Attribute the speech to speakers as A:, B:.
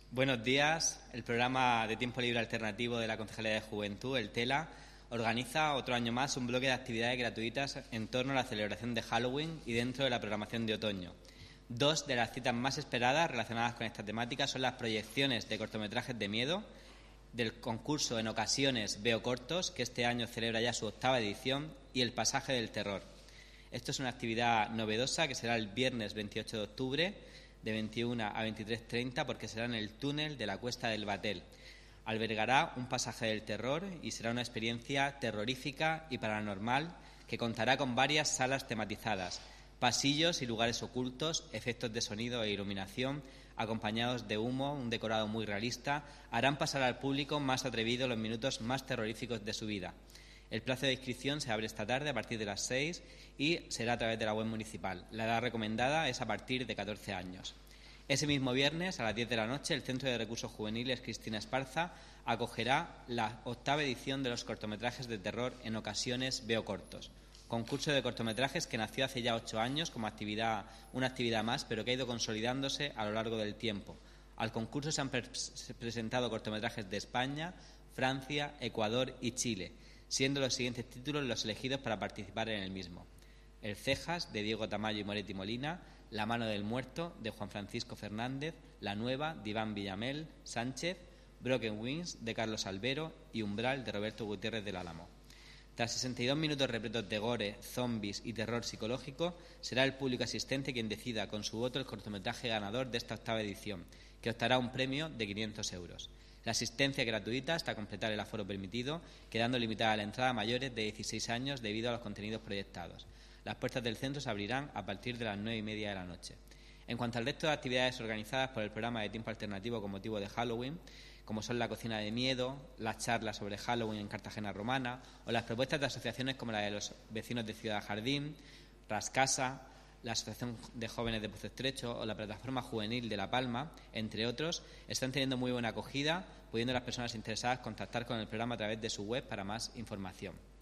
A: Buenos días. El programa de tiempo libre alternativo de la Concejalía de Juventud, el TELA, organiza otro año más un bloque de actividades gratuitas en torno a la celebración de Halloween y dentro de la programación de otoño. Dos de las citas más esperadas relacionadas con esta temática son las proyecciones de cortometrajes de miedo del concurso En Ocasiones Veo Cortos, que este año celebra ya su 8ª edición, y El Pasaje del Terror. Esto es una actividad novedosa que será el viernes 28 de octubre de 21 a 23:30 porque será en el túnel de la Cuesta del Batel. Albergará un pasaje del terror y será una experiencia terrorífica y paranormal que contará con varias salas tematizadas, pasillos y lugares ocultos, efectos de sonido e iluminación, acompañados de humo, un decorado muy realista, harán pasar al público más atrevido los minutos más terroríficos de su vida. El plazo de inscripción se abre esta tarde a partir de las 6 y será a través de la web municipal. La edad recomendada es a partir de 14 años. Ese mismo viernes, a las 10 de la noche, el Centro de Recursos Juveniles Cristina Esparza acogerá la 8ª edición de los cortometrajes de terror En Ocasiones Veo Cortos. Concurso de cortometrajes que nació hace ya 8 años como una actividad más, pero que ha ido consolidándose a lo largo del tiempo. Al concurso se han presentado cortometrajes de España, Francia, Ecuador y Chile, siendo los siguientes títulos los elegidos para participar en el mismo: El Cejas, de Diego Tamayo y Moretti Molina; La Mano del Muerto, de Juan Francisco Fernández; La Nueva, de Iván Villamel Sánchez; Broken Wings, de Carlos Albero; y Umbral, de Roberto Gutiérrez del Álamo. Tras 62 minutos repletos de gore, zombies y terror psicológico, será el público asistente quien decida con su voto el cortometraje ganador de esta 8ª edición, que optará un premio de 500 euros. La asistencia es gratuita hasta completar el aforo permitido, quedando limitada la entrada a mayores de 16 años debido a los contenidos proyectados. Las puertas del centro se abrirán a partir de las 9:30 de la noche. En cuanto al resto de actividades organizadas por el programa de tiempo alternativo con motivo de Halloween, como son la cocina de miedo, las charlas sobre Halloween en Cartagena Romana o las propuestas de asociaciones como la de los vecinos de Ciudad Jardín, Rascasa, la Asociación de Jóvenes de Pozo Estrecho o la Plataforma Juvenil de La Palma, entre otros, están teniendo muy buena acogida, pudiendo las personas interesadas contactar con el programa a través de su web para más información.